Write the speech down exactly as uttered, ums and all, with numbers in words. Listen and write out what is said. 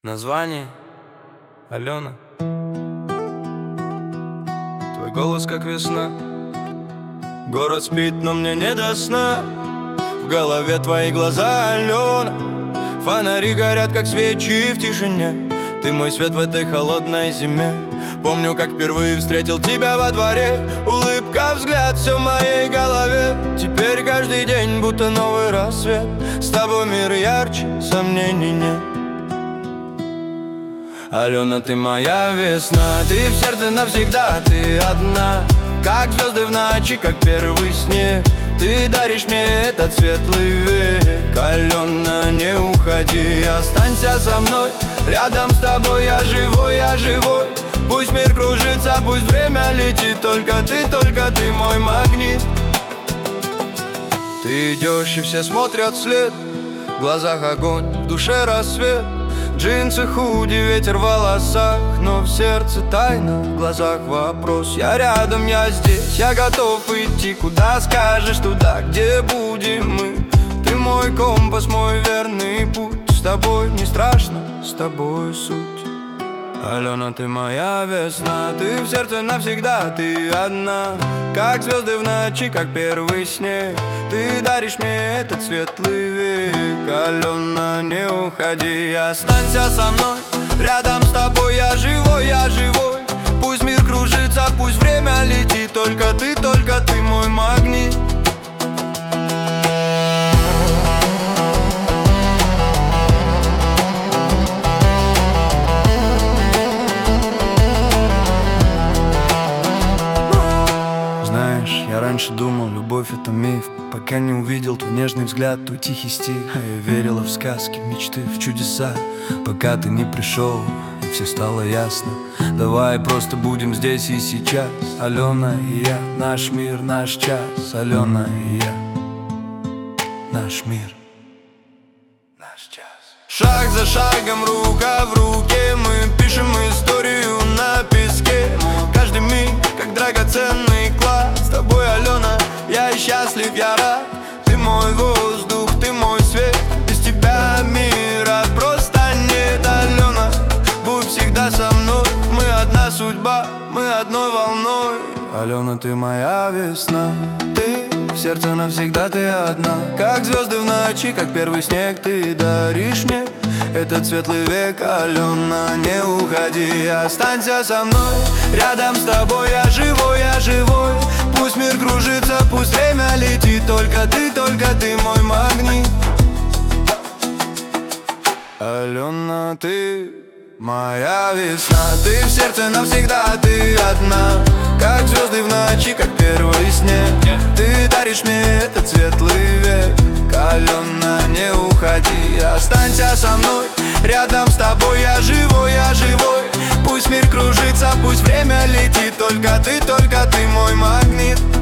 Название Алена. Твой голос как весна. Город спит, но мне не до сна. В голове твои глаза, Алена. Фонари горят, как свечи в тишине. Ты мой свет в этой холодной зиме. Помню, как впервые встретил тебя во дворе. Улыбка, взгляд, все в моей голове. Теперь каждый день будто новый рассвет. С тобой мир ярче, сомнений нет. Алена, ты моя весна, ты в сердце навсегда, ты одна. Как звезды в ночи, как первый снег. Ты даришь мне этот светлый век. Алена, не уходи, останься со мной. Рядом с тобой я живой, я живой. Пусть мир кружится, пусть время летит. Только ты, только ты мой магнит. Ты идешь и все смотрят вслед. В глазах огонь, в душе рассвет. Джинсы, худи, ветер в волосах. Но в сердце тайна, в глазах вопрос. Я рядом, я здесь, я готов идти. Куда скажешь, туда, где будем мы. Ты мой компас, мой верный путь. С тобой не страшно, с тобой суть. Алена, ты моя весна, ты в сердце навсегда, ты одна. Как звезды в ночи, как первый снег. Ты даришь мне этот светлый век. Алена, не уходи, останься со мной. Рядом с тобой я живой, я живой. Пусть мир кружится, пусть время летит. Только ты, только ты мой магнит. Я раньше думал, любовь это миф, пока не увидел твой нежный взгляд, твой тихий стих. А я верила в сказки, в мечты, в чудеса, пока ты не пришел, и все стало ясно. Давай просто будем здесь и сейчас. Алена и я, наш мир, наш час. Алена и я, наш мир, наш час. Шаг за шагом, рука в руке, мы пишем историю на песке. Каждый миг, как драгоценный клад. С тобой, Алена, я счастлив, я рад. Ты мой воздух, ты мой свет. Без тебя мира просто нет. Алена, будь всегда со мной. Мы одна судьба, мы одной волной. Алена, ты моя весна. Ты в сердце навсегда, ты одна. Как звезды в ночи, как первый снег. Ты даришь мне этот светлый век. Алена, не уходи, останься со мной. Рядом с тобой я живой, я живой. Пусть мир кружится, пусть время летит. Только ты, только ты мой магнит. Алена, ты моя весна. Ты в сердце навсегда, ты одна. Как звезды в ночи, как первый снег. Ты даришь мне этот светлый век. Алена, не уходи, останься со мной. Рядом с тобой я живой, я живой. Пусть мир кружится, пусть время летит. Только ты, только ты мой магнит.